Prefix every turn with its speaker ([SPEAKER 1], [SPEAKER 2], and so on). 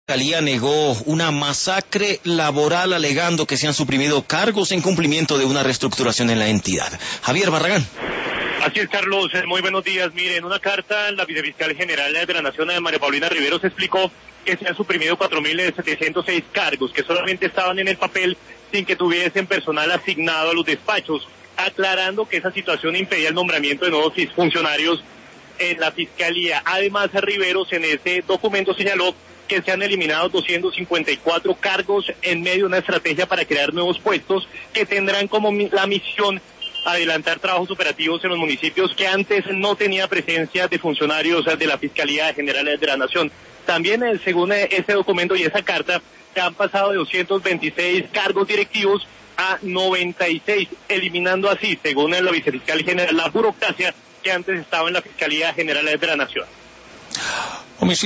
[SPEAKER 1] Fiscalía negó una masacre laboral alegando que se han suprimido cargos en cumplimiento de una reestructuración en la entidad. Javier Barragán.
[SPEAKER 2] Así es, Carlos, muy buenos días. Mire, en una carta, la vicefiscal general de la Nación, María Paulina Riveros, explicó que se han suprimido 4.706 cargos, que solamente estaban en el papel sin que tuviesen personal asignado a los despachos, aclarando que esa situación impedía el nombramiento de nuevos funcionarios en la Fiscalía. Además, Riveros en ese documento señaló que se han eliminado 254 cargos en medio de una estrategia para crear nuevos puestos que tendrán como la misión adelantar trabajos operativos en los municipios que antes no tenía presencia de funcionarios de la Fiscalía General de la Nación. También, según ese documento y esa carta, se han pasado de 226 cargos directivos a 96, eliminando así, según la vicefiscal general, la burocracia que antes estaba en la Fiscalía General de la Nación.